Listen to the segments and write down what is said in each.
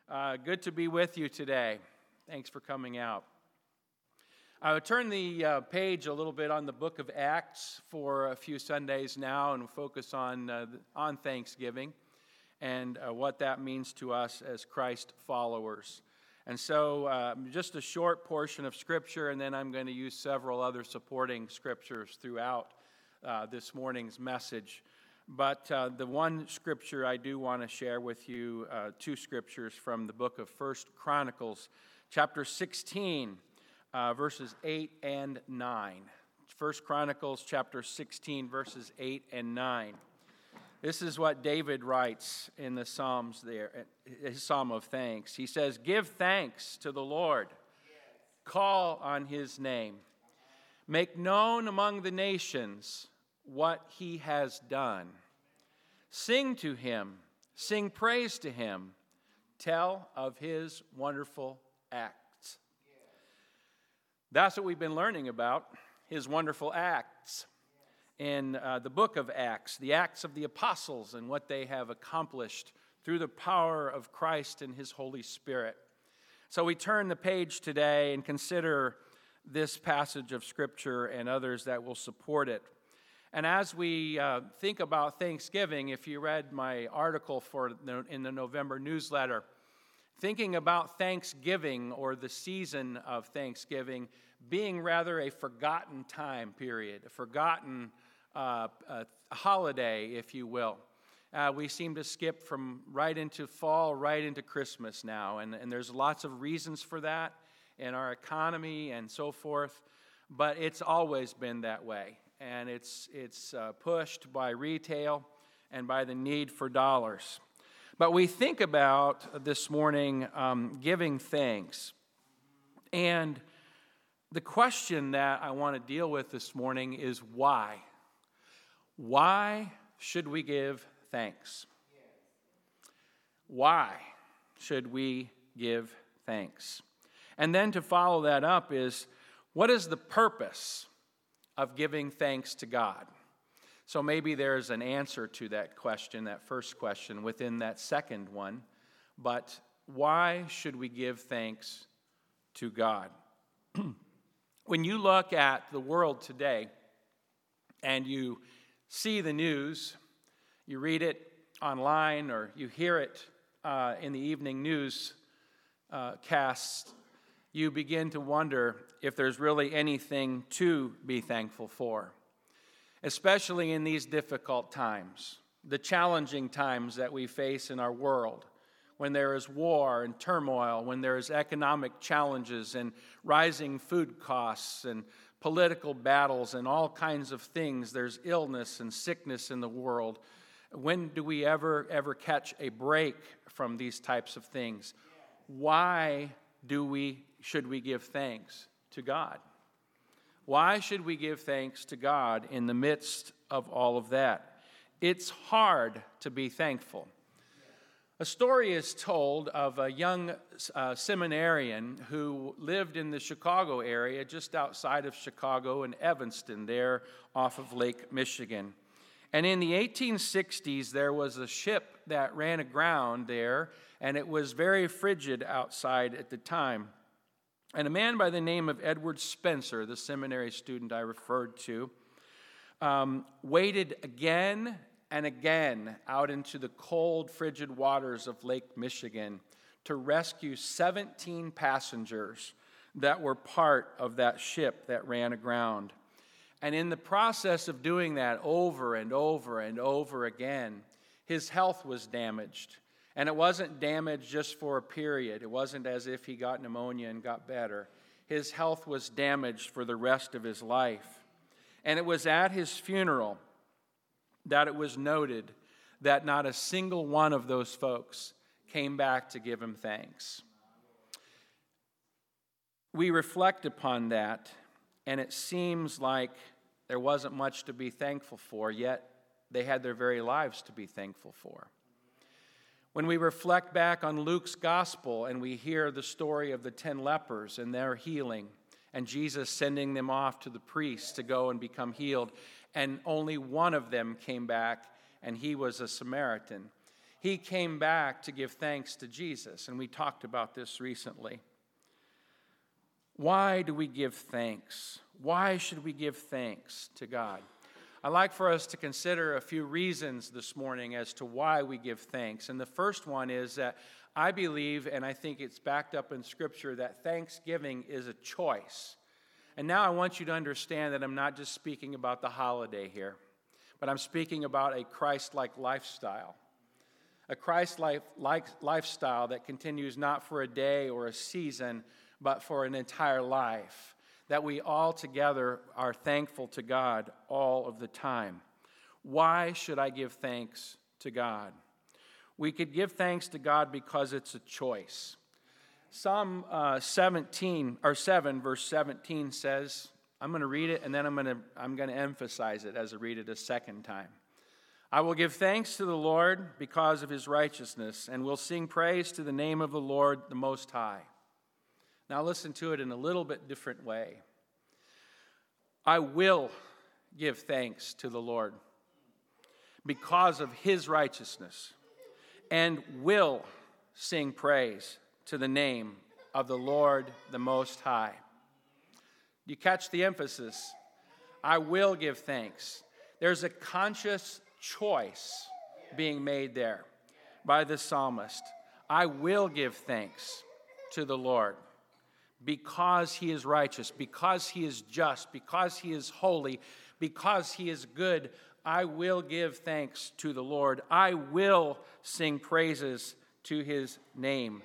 Good to be with you today. Thanks for coming out. I would turn the page a little bit on the book of Acts for a few Sundays now and focus on Thanksgiving and what that means to us as Christ followers. And so just a short portion of Scripture, and then I'm going to use several other supporting Scriptures throughout this morning's message. But the one Scripture I do want to share with you, two Scriptures from the book of 1 Chronicles, chapter 16, verses 8 and 9. 1 Chronicles, chapter 16, verses 8 and 9. This is what David writes in the Psalms there, his Psalm of Thanks. He says, "Give thanks to the Lord. Call on his name. Make known among the nations what he has done. Sing to him, sing praise to him, tell of his wonderful acts." That's what we've been learning about, his wonderful acts in the book of Acts, the Acts of the Apostles and what they have accomplished through the power of Christ and his Holy Spirit. So we turn the page today and consider this passage of Scripture and others that will support it. And as we think about Thanksgiving, if you read my article in the November newsletter, thinking about Thanksgiving or the season of Thanksgiving being rather a forgotten time period, a forgotten holiday, if you will. We seem to skip from right into fall, right into Christmas now, and there's lots of reasons for that in our economy and so forth, but it's always been that way. And it's pushed by retail and by the need for dollars. But we think about this morning giving thanks. And the question that I want to deal with this morning is why? Why should we give thanks? Why should we give thanks? And then to follow that up is, what is the purpose of giving thanks to God? So maybe there's an answer to that question, that first question, within that second one. But why should we give thanks to God? When you look at the world today and you see the news, you read it online or you hear it in the evening news casts, you begin to wonder if there's really anything to be thankful for, especially in these difficult times, the challenging times that we face in our world, when there is war and turmoil, when there is economic challenges and rising food costs and political battles and all kinds of things. There's illness and sickness in the world. When do we ever catch a break from these types of things? Why should we give thanks to God? Why should we give thanks to God in the midst of all of that? It's hard to be thankful. A story is told of a young seminarian who lived in the Chicago area, just outside of Chicago in Evanston, there off of Lake Michigan. And in the 1860s, there was a ship that ran aground there, and it was very frigid outside at the time. And a man by the name of Edward Spencer, the seminary student I referred to, waded again and again out into the cold, frigid waters of Lake Michigan to rescue 17 passengers that were part of that ship that ran aground. And in the process of doing that over and over and over again, his health was damaged. And it wasn't damaged just for a period. It wasn't as if he got pneumonia and got better. His health was damaged for the rest of his life. And it was at his funeral that it was noted that not a single one of those folks came back to give him thanks. We reflect upon that, and it seems like there wasn't much to be thankful for, yet they had their very lives to be thankful for. When we reflect back on Luke's gospel and we hear the story of the 10 lepers and their healing, and Jesus sending them off to the priests to go and become healed, and only one of them came back, and he was a Samaritan. He came back to give thanks to Jesus, and we talked about this recently. Why do we give thanks? Why should we give thanks to God? I'd like for us to consider a few reasons this morning as to why we give thanks. And the first one is that I believe, and I think it's backed up in Scripture, that thanksgiving is a choice. And now I want you to understand that I'm not just speaking about the holiday here, but I'm speaking about a Christ-like lifestyle. A Christ-like lifestyle that continues not for a day or a season, but for an entire life. That we all together are thankful to God all of the time. Why should I give thanks to God? We could give thanks to God because it's a choice. Psalm 7, verse 17 says, I'm going to read it and then I'm going to emphasize it as I read it a second time. I will give thanks to the Lord because of his righteousness, and will sing praise to the name of the Lord the Most High. Now listen to it in a little bit different way. I will give thanks to the Lord because of his righteousness, and will sing praise to the name of the Lord the Most High. You catch the emphasis? I will give thanks. There's a conscious choice being made there by the psalmist. I will give thanks to the Lord because he is righteous, because he is just, because he is holy, because he is good. I will give thanks to the Lord. I will sing praises to his name.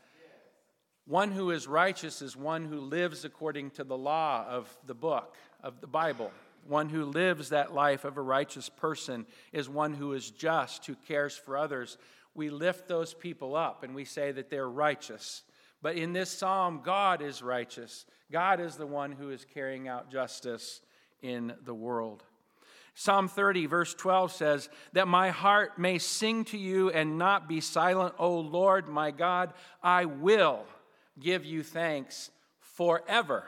One who is righteous is one who lives according to the law of the book, of the Bible. One who lives that life of a righteous person is one who is just, who cares for others. We lift those people up and we say that they're righteous. But in this psalm, God is righteous. God is the one who is carrying out justice in the world. Psalm 30, verse 12 says, that my heart may sing to you and not be silent. O Lord, my God, I will give you thanks forever.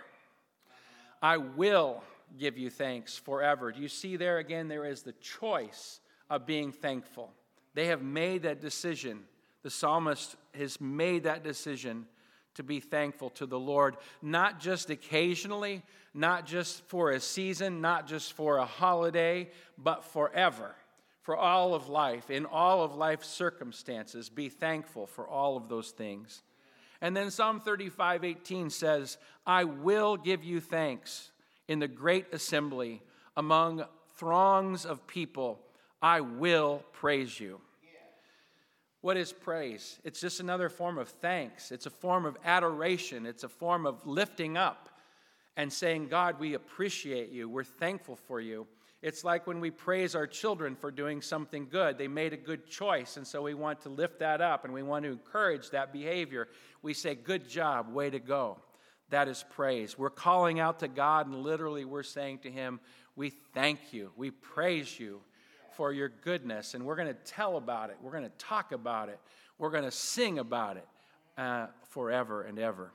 I will give you thanks forever. Do you see there again, there is the choice of being thankful. They have made that decision. The psalmist has made that decision to be thankful to the Lord, not just occasionally, not just for a season, not just for a holiday, but forever, for all of life, in all of life's circumstances. Be thankful for all of those things. And then Psalm 35:18 says, I will give you thanks in the great assembly among throngs of people. I will praise you. What is praise? It's just another form of thanks. It's a form of adoration. It's a form of lifting up and saying, God, we appreciate you. We're thankful for you. It's like when we praise our children for doing something good. They made a good choice, and so we want to lift that up, and we want to encourage that behavior. We say, good job, way to go. That is praise. We're calling out to God, and literally we're saying to him, we thank you. We praise you for your goodness, and we're going to tell about it. We're going to talk about it. We're going to sing about it forever and ever.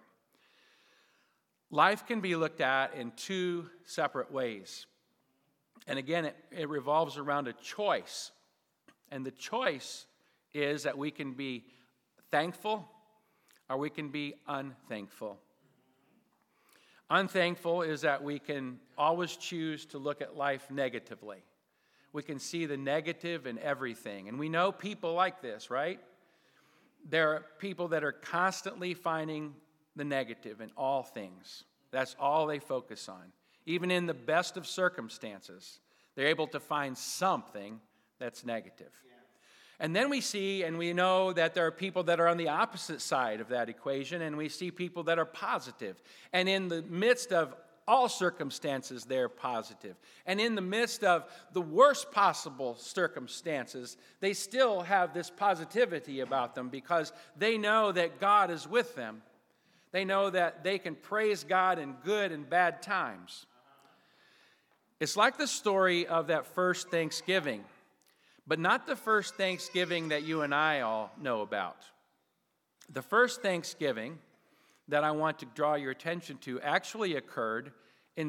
Life can be looked at in two separate ways. And again, it revolves around a choice. And the choice is that we can be thankful or we can be unthankful. Unthankful is that we can always choose to look at life negatively. We can see the negative in everything. And we know people like this, right? There are people that are constantly finding the negative in all things. That's all they focus on. Even in the best of circumstances, they're able to find something that's negative. And then we see and we know that there are people that are on the opposite side of that equation, and we see people that are positive. And in the midst of all circumstances, they're positive. And in the midst of the worst possible circumstances, they still have this positivity about them because they know that God is with them. They know that they can praise God in good and bad times. It's like the story of that first Thanksgiving, but not the first Thanksgiving that you and I all know about. The first Thanksgiving that I want to draw your attention to actually occurred in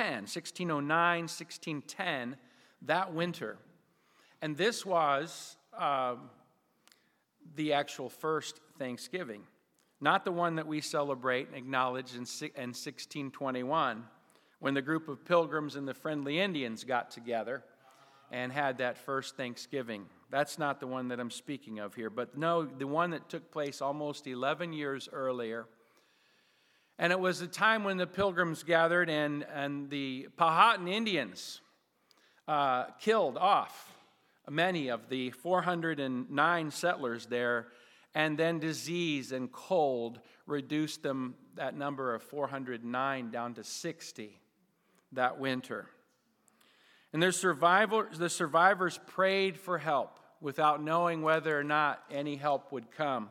1609, 1610, that winter. And this was the actual first Thanksgiving, not the one that we celebrate and acknowledge in 1621, when the group of pilgrims and the friendly Indians got together and had that first Thanksgiving. That's not the one that I'm speaking of here, but no, the one that took place almost 11 years earlier. And it was the time when the pilgrims gathered and the Powhatan Indians killed off many of the 409 settlers there, and then disease and cold reduced that number of 409 down to 60 that winter. And the survivors prayed for help without knowing whether or not any help would come.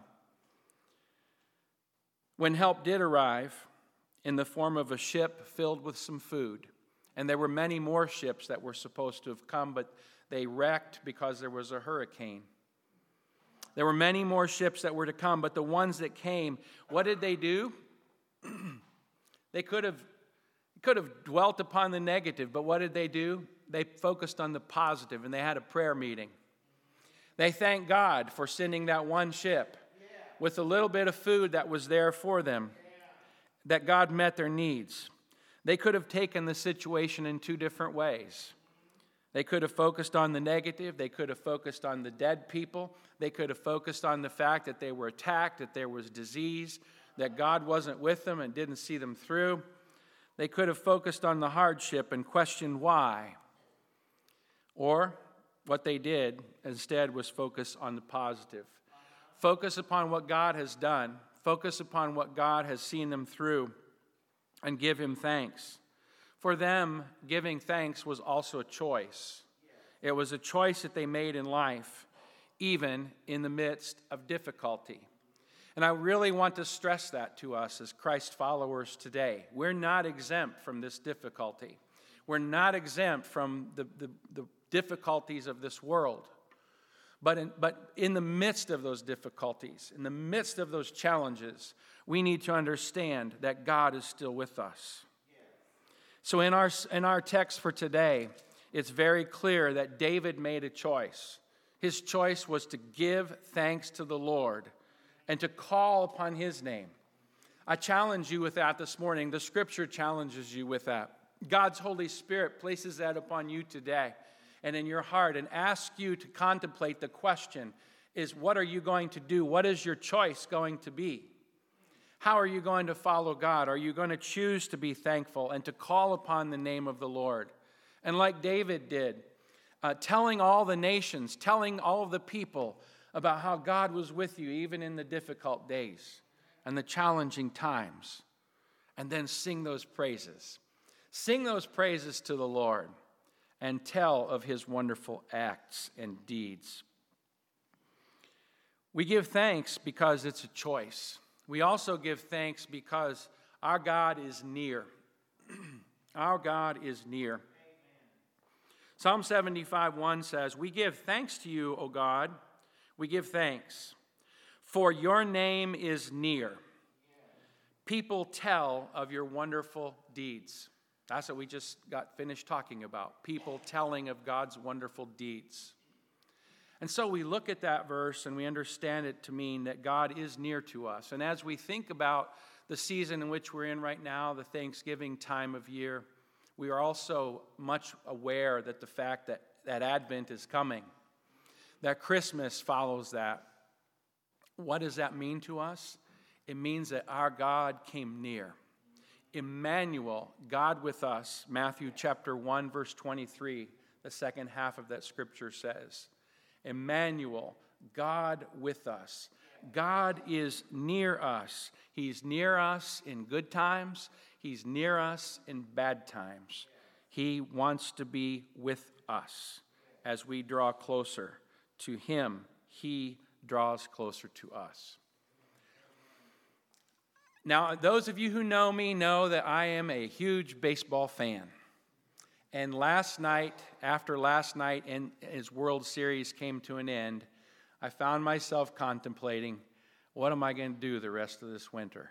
When help did arrive in the form of a ship filled with some food, and there were many more ships that were supposed to have come, but they wrecked because there was a hurricane. There were many more ships that were to come, but the ones that came, what did they do? They could have dwelt upon the negative, but what did they do? They focused on the positive, and they had a prayer meeting. They thanked God for sending that one ship with a little bit of food that was there for them, that God met their needs. They could have taken the situation in two different ways. They could have focused on the negative. They could have focused on the dead people. They could have focused on the fact that they were attacked, that there was disease, that God wasn't with them and didn't see them through. They could have focused on the hardship and questioned why. Or what they did instead was focus on the positive. Focus upon what God has done. Focus upon what God has seen them through and give Him thanks. For them, giving thanks was also a choice. It was a choice that they made in life, even in the midst of difficulty. And I really want to stress that to us as Christ followers today. We're not exempt from this difficulty. We're not exempt from the difficulties of this world. But in the midst of those difficulties, in the midst of those challenges, we need to understand that God is still with us. So in our text for today, it's very clear that David made a choice. His choice was to give thanks to the Lord and to call upon His name. I challenge you with that this morning. The Scripture challenges you with that. God's Holy Spirit places that upon you today and in your heart and asks you to contemplate the question is, what are you going to do? What is your choice going to be? How are you going to follow God? Are you going to choose to be thankful and to call upon the name of the Lord? And like David did, telling all the nations, telling all of the people about how God was with you even in the difficult days and the challenging times. And then sing those praises. Sing those praises to the Lord and tell of His wonderful acts and deeds. We give thanks because it's a choice. We also give thanks because our God is near. Our God is near. Psalm 75:1 says, "We give thanks to you, O God. We give thanks, for your name is near. People tell of your wonderful deeds." That's what we just got finished talking about. People telling of God's wonderful deeds. And so we look at that verse and we understand it to mean that God is near to us. And as we think about the season in which we're in right now, the Thanksgiving time of year, we are also much aware that the fact that Advent is coming, that Christmas follows that. What does that mean to us? It means that our God came near. Emmanuel, God with us, Matthew chapter 1, verse 23, the second half of that scripture says. Emmanuel, God with us. God is near us. He's near us in good times. He's near us in bad times. He wants to be with us as we draw closer to Him. He draws closer to us. Now, those of you who know me know that I am a huge baseball fan. And last night, after last night and his World Series came to an end, I found myself contemplating, what am I going to do the rest of this winter?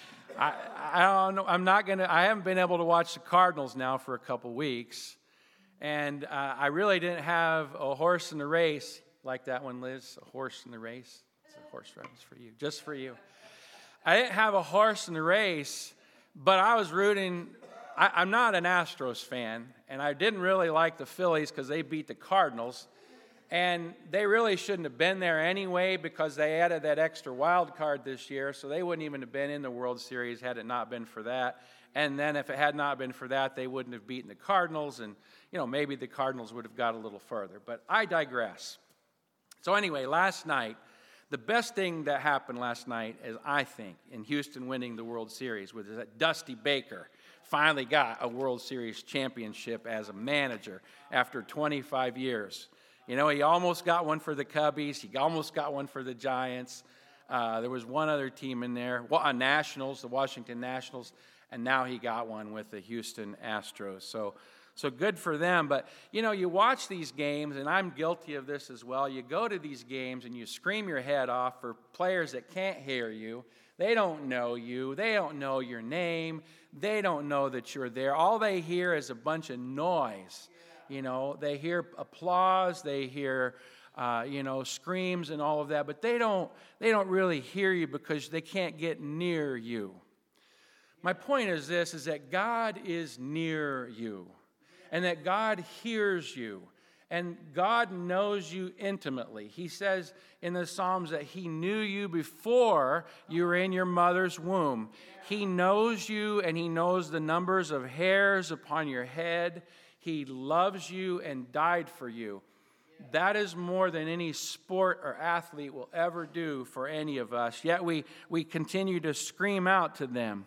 I don't know. I haven't been able to watch the Cardinals now for a couple weeks. And I really didn't have a horse in the race. Like that one, Liz, a horse in the race. It's a horse reference for you, just for you. I didn't have a horse in the race, but I was rooting. I'm not an Astros fan, and I didn't really like the Phillies because they beat the Cardinals. And they really shouldn't have been there anyway because they added that extra wild card this year, so they wouldn't even have been in the World Series had it not been for that. And then if it had not been for that, they wouldn't have beaten the Cardinals, and maybe the Cardinals would have got a little further. But I digress. So anyway, last night, the best thing that happened last night is, I think, in Houston winning the World Series was that Dusty Baker finally got a World Series championship as a manager after 25 years. He almost got one for the Cubbies. He almost got one for the Giants. There was one other team in there, Nationals, the Washington Nationals, and now he got one with the Houston Astros. So good for them. But, you watch these games, and I'm guilty of this as well. You go to these games and you scream your head off for players that can't hear you. They don't know you. They don't know your name. They don't know that you're there. All they hear is a bunch of noise. They hear applause, they hear, screams and all of that, but they don't really hear you because they can't get near you. My point is this, is that God is near you, and that God hears you, and God knows you intimately. He says in the Psalms that He knew you before you were in your mother's womb. He knows you, and He knows the numbers of hairs upon your head. He loves you and died for you. That is more than any sport or athlete will ever do for any of us. Yet we continue to scream out to them.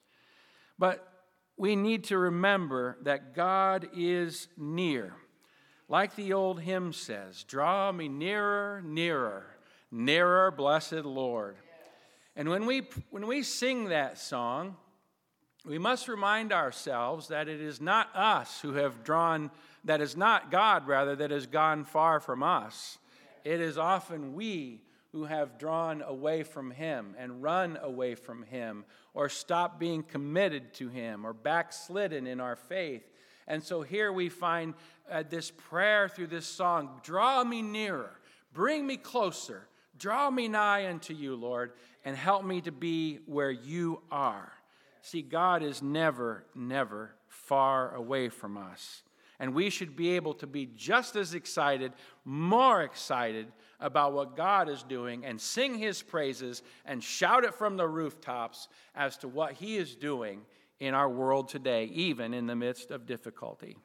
But we need to remember that God is near. Like the old hymn says, draw me nearer, nearer, nearer, blessed Lord. And when we sing that song, we must remind ourselves that it is not us who have drawn, that is not God, rather, that has gone far from us. It is often we who have drawn away from Him and run away from Him, or stopped being committed to Him, or backslidden in our faith. And so here we find this prayer through this song, draw me nearer, bring me closer, draw me nigh unto you, Lord, and help me to be where you are. See, God is never, never far away from us. And we should be able to be just as excited, more excited about what God is doing and sing His praises and shout it from the rooftops as to what He is doing in our world today, even in the midst of difficulty.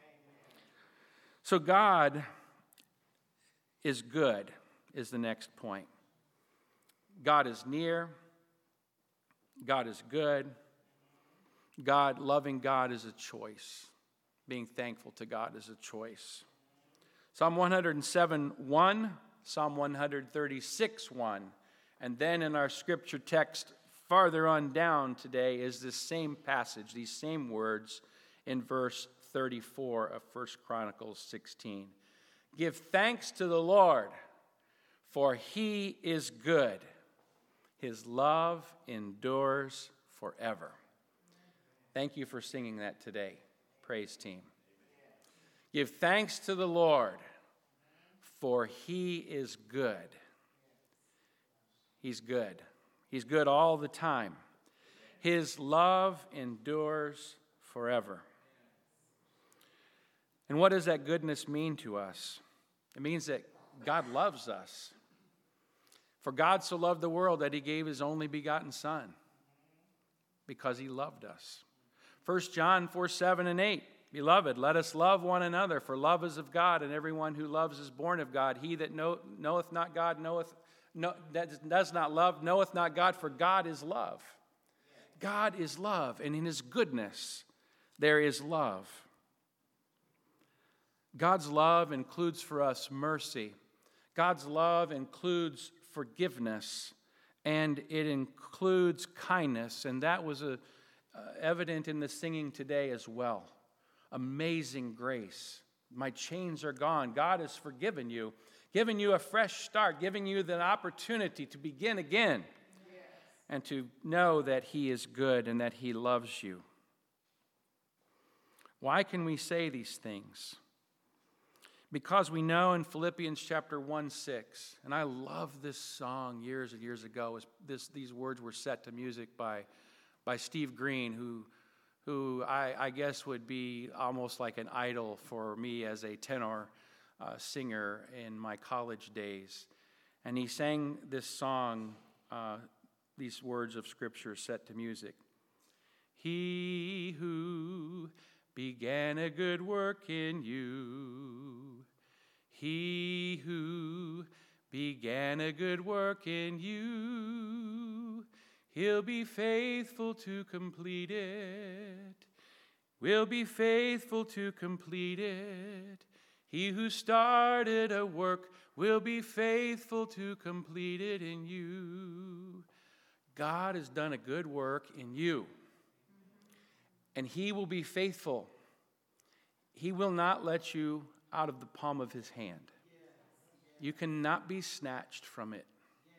So God is good, is the next point. God is near. God is good. Loving God is a choice. Being thankful to God is a choice. Psalm 107:1, Psalm 136:1, and then in our scripture text farther on down today is this same passage, these same words in verse 34 of 1 Chronicles 16. Give thanks to the Lord, for He is good. His love endures forever. Thank you for singing that today, praise team. Give thanks to the Lord, for He is good. He's good. He's good all the time. His love endures forever. And what does that goodness mean to us? It means that God loves us. For God so loved the world that He gave His only begotten Son, because He loved us. 1 John 4:7-8, Beloved, let us love one another, for love is of God, and everyone who loves is born of God. He that knoweth not God that does not love knoweth not God, for God is love. God is love, and in His goodness there is love. God's love includes for us mercy. God's love includes forgiveness, and it includes kindness, and that was evident in the singing today as well. Amazing grace. My chains are gone. God has forgiven you, given you a fresh start, giving you the opportunity to begin again, and to know that He is good and that He loves you. Why can we say these things? Because we know in Philippians chapter 1:6, and I love this song years and years ago, these words were set to music by Steve Green, who I guess would be almost like an idol for me as a tenor singer in my college days. And he sang this song, these words of Scripture set to music. He who began a good work in you, he who began a good work in you, he'll be faithful to complete it. Will be faithful to complete it. He who started a work will be faithful to complete it in you. God has done a good work in you. And he will be faithful. He will not let you out of the palm of his hand. You cannot be snatched from it.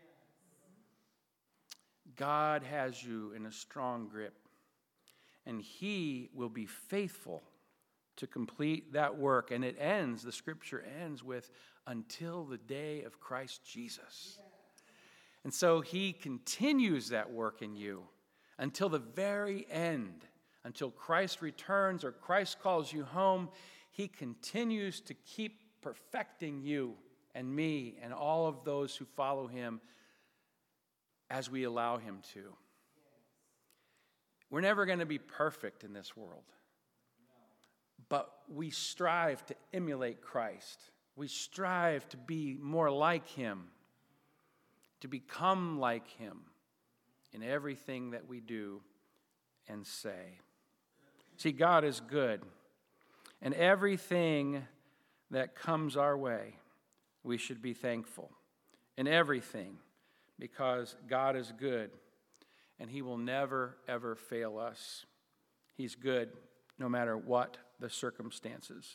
God has you in a strong grip. And he will be faithful to complete that work. And it ends, the Scripture ends with, until the day of Christ Jesus. And so he continues that work in you until the very end. Until Christ returns or Christ calls you home, he continues to keep perfecting you and me and all of those who follow him as we allow him to. We're never going to be perfect in this world, but we strive to emulate Christ. We strive to be more like him, to become like him in everything that we do and say. See, God is good, and everything that comes our way, we should be thankful. In everything, because God is good, and he will never, ever fail us. He's good no matter what the circumstances.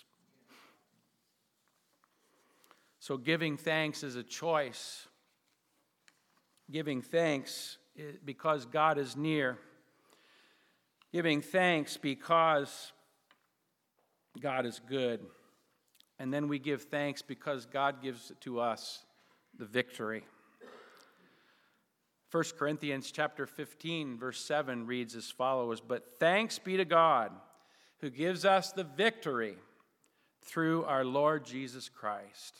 So giving thanks is a choice. Giving thanks because God is near. Giving thanks because God is good. And then we give thanks because God gives to us the victory. 1 Corinthians chapter 15, verse 7 reads as follows, "But thanks be to God who gives us the victory through our Lord Jesus Christ."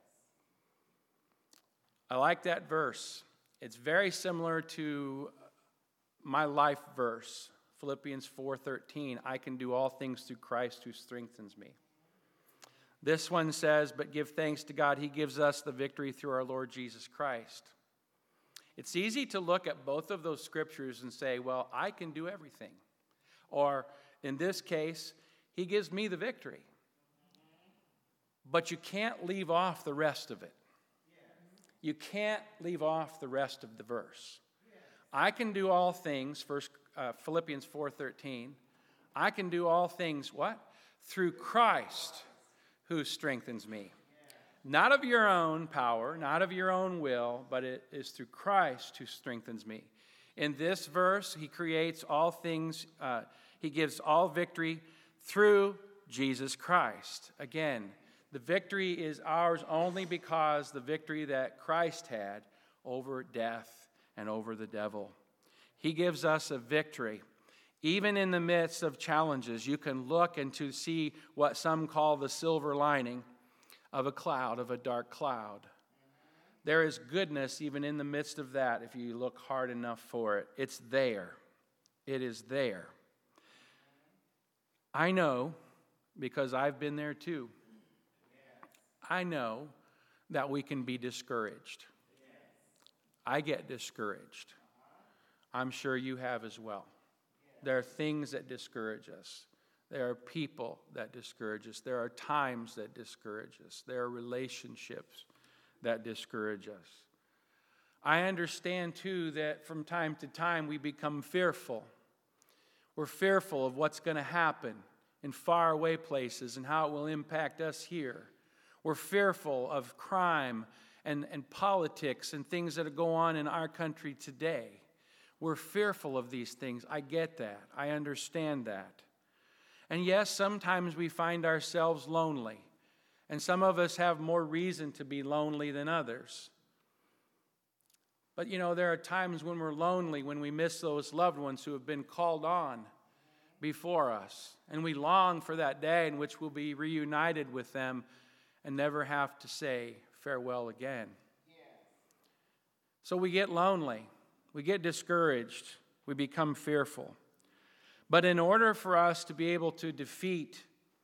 I like that verse. It's very similar to my life verse. Philippians 4:13, I can do all things through Christ who strengthens me. This one says, but give thanks to God, he gives us the victory through our Lord Jesus Christ. It's easy to look at both of those scriptures and say, well, I can do everything. Or in this case, he gives me the victory. But you can't leave off the rest of it. You can't leave off the rest of the verse. I can do all things, Philippians 4:13. I can do all things, what? Through Christ who strengthens me. Not of your own power, not of your own will, but it is through Christ who strengthens me. In this verse, he creates all things, he gives all victory through Jesus Christ. Again, the victory is ours only because the victory that Christ had over death and over the devil. He gives us a victory. Even in the midst of challenges, you can look and to see what some call the silver lining of a cloud, of a dark cloud. There is goodness even in the midst of that if you look hard enough for it. It's there. It is there. I know, because I've been there too, I know that we can be discouraged. I get discouraged. I'm sure you have as well. There are things that discourage us. There are people that discourage us. There are times that discourage us. There are relationships that discourage us. I understand, too, that from time to time we become fearful. We're fearful of what's going to happen in faraway places and how it will impact us here. We're fearful of crime and politics and things that go on in our country today. We're fearful of these things. I get that. I understand that. And yes, sometimes we find ourselves lonely. And some of us have more reason to be lonely than others. But there are times when we're lonely, when we miss those loved ones who have been called on before us. And we long for that day in which we'll be reunited with them and never have to say farewell again. So we get lonely. We get discouraged. We become fearful. But in order for us to be able to defeat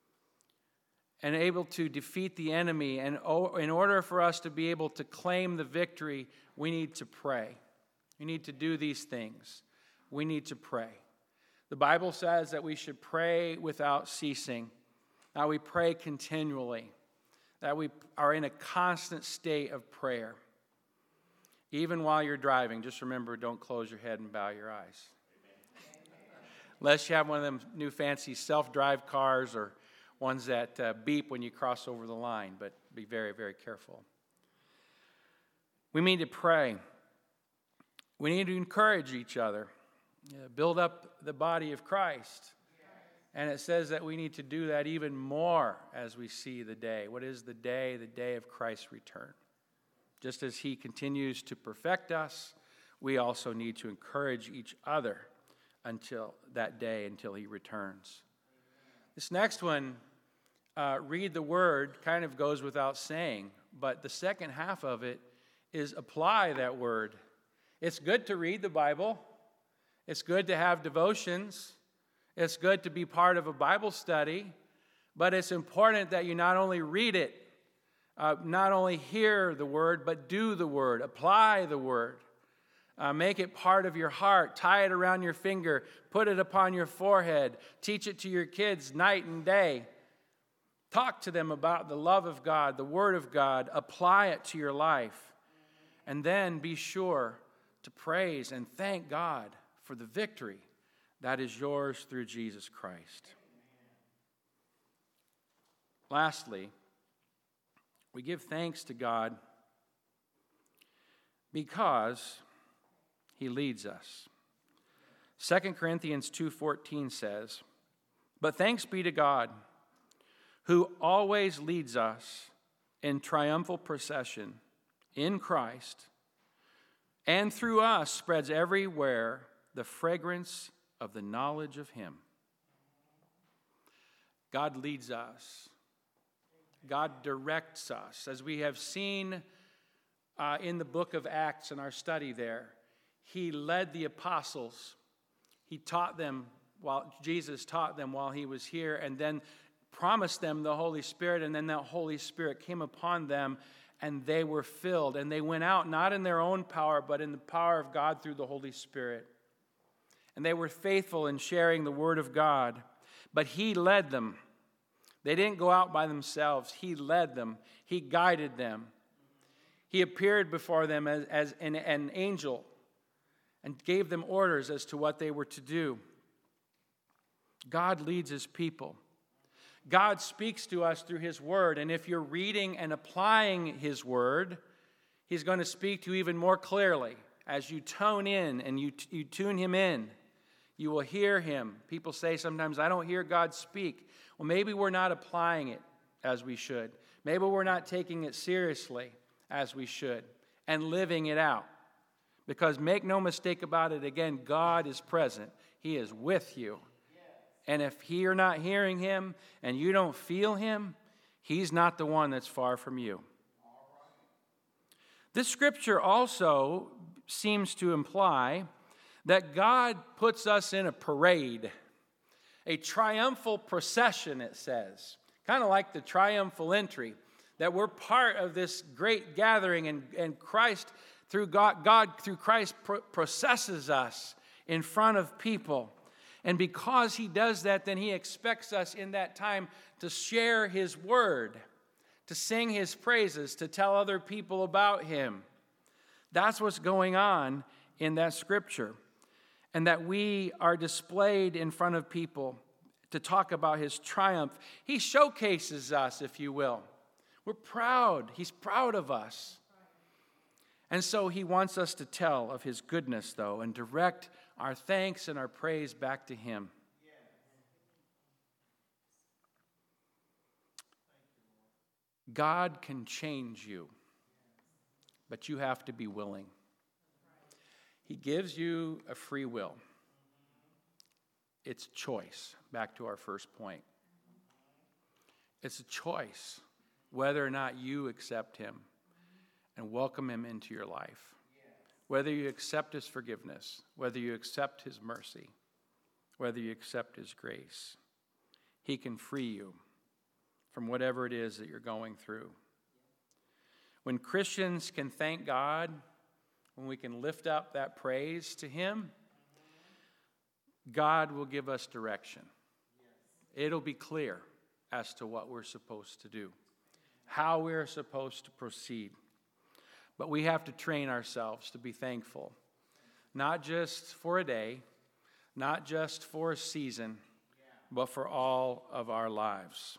the enemy, and in order for us to be able to claim the victory, we need to pray. We need to do these things. We need to pray. The Bible says that we should pray without ceasing. That we pray continually. That we are in a constant state of prayer. Even while you're driving, just remember, don't close your head and bow your eyes. Unless you have one of them new fancy self-drive cars or ones that beep when you cross over the line, but be very, very careful. We need to pray. We need to encourage each other, build up the body of Christ. And it says that we need to do that even more as we see the day. What is the day? The day of Christ's return. Just as he continues to perfect us, we also need to encourage each other until that day, until he returns. This next one, read the word, kind of goes without saying, but the second half of it is apply that word. It's good to read the Bible. It's good to have devotions. It's good to be part of a Bible study, but it's important that you not only read it, not only hear the word, but do the word, apply the word. Make it part of your heart, tie it around your finger, put it upon your forehead, teach it to your kids night and day. Talk to them about the love of God, the word of God, apply it to your life, and then be sure to praise and thank God for the victory that is yours through Jesus Christ. Lastly, we give thanks to God because he leads us. 2 Corinthians 2:14 says, "But thanks be to God, who always leads us in triumphal procession in Christ, and through us spreads everywhere the fragrance of the knowledge of him." God leads us. God directs us. As we have seen in the book of Acts in our study there, he led the apostles. He taught them Jesus taught them while he was here, and then promised them the Holy Spirit, and then that Holy Spirit came upon them, and they were filled, and they went out not in their own power, but in the power of God through the Holy Spirit. And they were faithful in sharing the word of God, but he led them. They didn't go out by themselves. He led them. He guided them. He appeared before them as an angel and gave them orders as to what they were to do. God leads his people. God speaks to us through his word, and if you're reading and applying his word, he's going to speak to you even more clearly. As you tone in and you tune him in, you will hear him. People say sometimes, "I don't hear God speak." Well, maybe we're not applying it as we should. Maybe we're not taking it seriously as we should and living it out. Because make no mistake about it, again, God is present. He is with you. And if you're not hearing him and you don't feel him, he's not the one that's far from you. This scripture also seems to imply that God puts us in a parade, a triumphal procession, it says, kind of like the triumphal entry, that we're part of this great gathering, and Christ, through God through Christ processes us in front of people. And because he does that, then he expects us in that time to share his word, to sing his praises, to tell other people about him. That's what's going on in that scripture. And that we are displayed in front of people to talk about his triumph. He showcases us, if you will. We're proud. He's proud of us. And so he wants us to tell of his goodness, though, and direct our thanks and our praise back to him. God can change you, but you have to be willing. He gives you a free will. It's choice. Back to our first point. It's a choice whether or not you accept him and welcome him into your life. Whether you accept his forgiveness, whether you accept his mercy, whether you accept his grace. He can free you from whatever it is that you're going through. When Christians can thank God, when we can lift up that praise to him, God will give us direction. It'll be clear as to what we're supposed to do, how we're supposed to proceed. But we have to train ourselves to be thankful, not just for a day, not just for a season, but for all of our lives.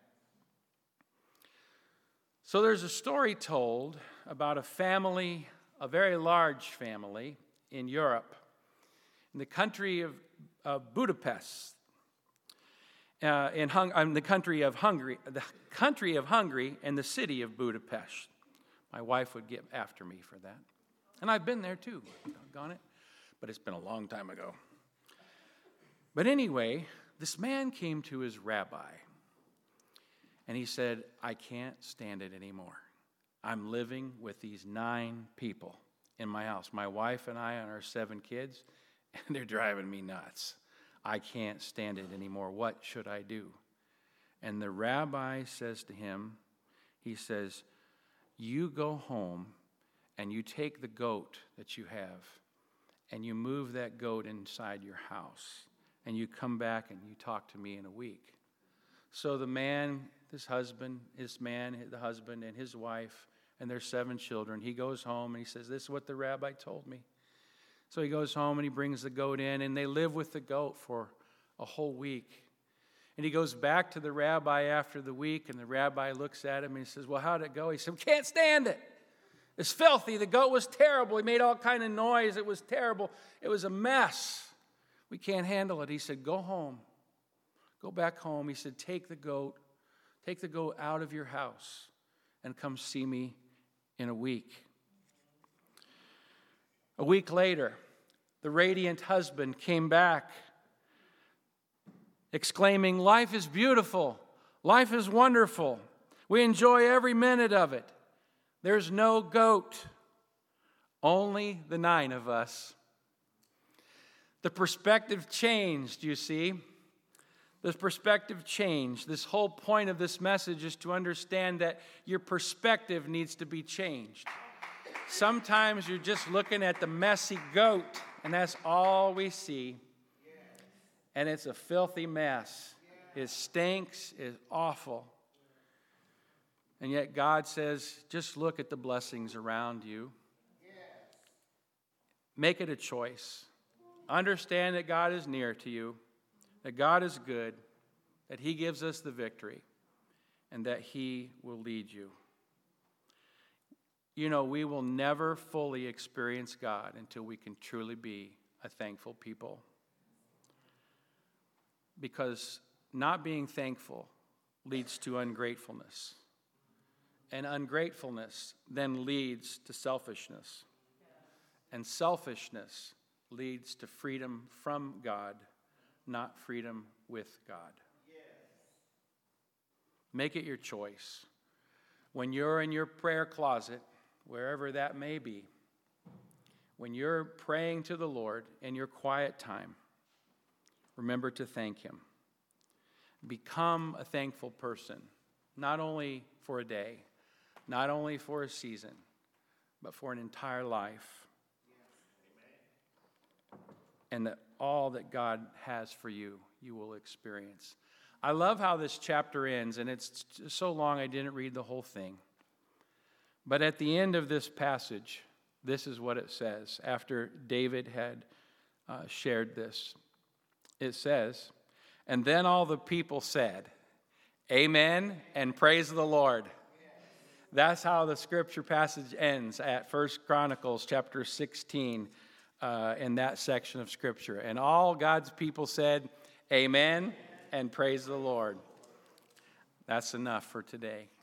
So there's a story told about a family, a very large family in Europe, in the country of Budapest, in the country of Hungary, and the city of Budapest. My wife would get after me for that. And I've been there too, doggone it, but it's been a long time ago. But anyway, this man came to his rabbi, and he said, I can't stand it anymore. I'm living with these 9 people in my house, my wife and I and our 7 kids, and they're driving me nuts. I can't stand it anymore. What should I do? And the rabbi says to him, he says, you go home and you take the goat that you have and you move that goat inside your house and you come back and you talk to me in a week. So the man, the husband and his wife and their 7 children, he goes home and he says, this is what the rabbi told me. So he goes home and he brings the goat in and they live with the goat for a whole week. And he goes back to the rabbi after the week, and the rabbi looks at him and he says, well, how'd it go? He said, we can't stand it. It's filthy. The goat was terrible. He made all kind of noise. It was terrible. It was a mess. We can't handle it. He said, go home. Go back home. He said, take the goat out of your house and come see me in a week. A week later, the radiant husband came back exclaiming, life is beautiful. Life is wonderful. We enjoy every minute of it. There's no goat, only the 9 of us. The perspective changed, you see. The perspective changed. This whole point of this message is to understand that your perspective needs to be changed. Sometimes you're just looking at the messy goat, and that's all we see. And it's a filthy mess. It stinks. It's awful. And yet God says, just look at the blessings around you. Make it a choice. Understand that God is near to you, that God is good, that he gives us the victory, and that he will lead you. You know, we will never fully experience God until we can truly be a thankful people. Because not being thankful leads to ungratefulness. And ungratefulness then leads to selfishness. And selfishness leads to freedom from God, not freedom with God. Make it your choice. When you're in your prayer closet, wherever that may be, when you're praying to the Lord in your quiet time, remember to thank him. Become a thankful person, not only for a day, not only for a season, but for an entire life. And that all that God has for you, you will experience. I love how this chapter ends, and it's so long I didn't read the whole thing. But at the end of this passage, this is what it says. After David had shared this, it says, and then all the people said, amen, and praise the Lord. That's how the scripture passage ends at 1 Chronicles chapter 16 in that section of scripture. And all God's people said, amen, and praise the Lord. That's enough for today.